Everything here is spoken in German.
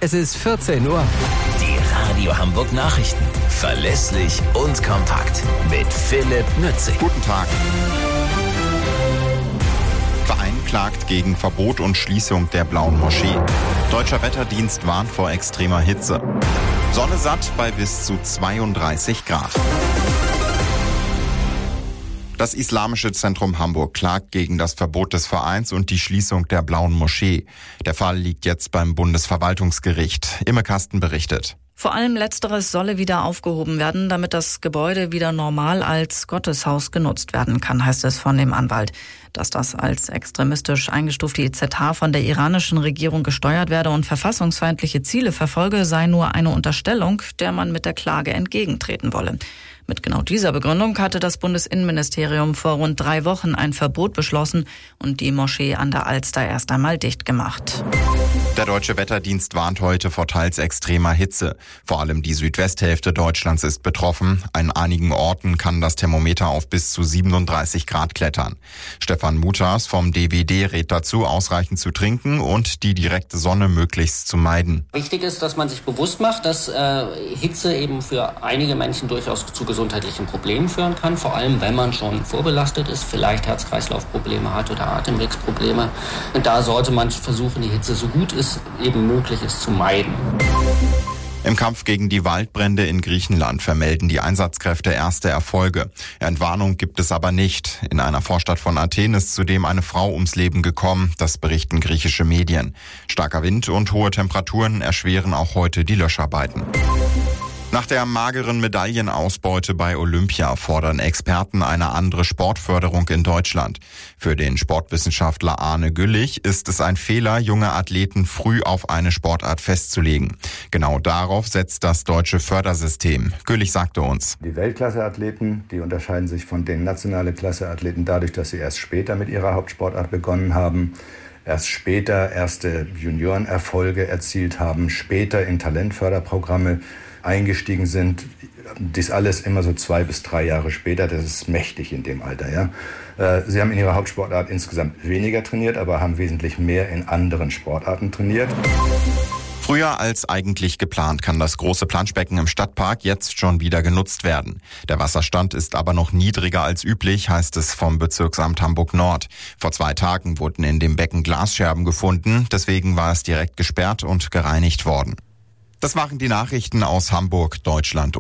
Es ist 14 Uhr. Die Radio Hamburg Nachrichten. Verlässlich und kompakt. Mit Philipp Nützig. Guten Tag. Verein klagt gegen Verbot und Schließung der Blauen Moschee. Deutscher Wetterdienst warnt vor extremer Hitze. Sonne satt bei bis zu 32 Grad. Das Islamische Zentrum Hamburg klagt gegen das Verbot des Vereins und die Schließung der Blauen Moschee. Der Fall liegt jetzt beim Bundesverwaltungsgericht. Imme Kasten berichtet. Vor allem Letzteres solle wieder aufgehoben werden, damit das Gebäude wieder normal als Gotteshaus genutzt werden kann, heißt es von dem Anwalt. Dass das als extremistisch eingestufte IZH von der iranischen Regierung gesteuert werde und verfassungsfeindliche Ziele verfolge, sei nur eine Unterstellung, der man mit der Klage entgegentreten wolle. Mit genau dieser Begründung hatte das Bundesinnenministerium vor rund 3 Wochen ein Verbot beschlossen und die Moschee an der Alster erst einmal dicht gemacht. Der Deutsche Wetterdienst warnt heute vor teils extremer Hitze. Vor allem die Südwesthälfte Deutschlands ist betroffen. An einigen Orten kann das Thermometer auf bis zu 37 Grad klettern. Stefan Mutas vom DWD rät dazu, ausreichend zu trinken und die direkte Sonne möglichst zu meiden. Wichtig ist, dass man sich bewusst macht, dass Hitze eben für einige Menschen durchaus zu gesundheitlichen Problemen führen kann. Vor allem, wenn man schon vorbelastet ist, vielleicht Herz-Kreislauf-Probleme hat oder Atemwegsprobleme. Und da sollte man versuchen, die Hitze so gut es eben möglich ist zu meiden. Im Kampf gegen die Waldbrände in Griechenland vermelden die Einsatzkräfte erste Erfolge. Entwarnung gibt es aber nicht. In einer Vorstadt von Athen ist zudem eine Frau ums Leben gekommen, das berichten griechische Medien. Starker Wind und hohe Temperaturen erschweren auch heute die Löscharbeiten. Nach der mageren Medaillenausbeute bei Olympia fordern Experten eine andere Sportförderung in Deutschland. Für den Sportwissenschaftler Arne Güllich ist es ein Fehler, junge Athleten früh auf eine Sportart festzulegen. Genau darauf setzt das deutsche Fördersystem. Güllich sagte uns: Die Weltklasse-Athleten, die unterscheiden sich von den nationalen Klasse-Athleten dadurch, dass sie erst später mit ihrer Hauptsportart begonnen haben, erst später erste Juniorenerfolge erzielt haben, später in Talentförderprogramme eingestiegen sind. Dies alles immer so 2 bis 3 Jahre später. Das ist mächtig in dem Alter. Ja? Sie haben in ihrer Hauptsportart insgesamt weniger trainiert, aber haben wesentlich mehr in anderen Sportarten trainiert. Früher als eigentlich geplant kann das große Planschbecken im Stadtpark jetzt schon wieder genutzt werden. Der Wasserstand ist aber noch niedriger als üblich, heißt es vom Bezirksamt Hamburg Nord. Vor 2 Tagen wurden in dem Becken Glasscherben gefunden, deswegen war es direkt gesperrt und gereinigt worden. Das waren die Nachrichten aus Hamburg, Deutschland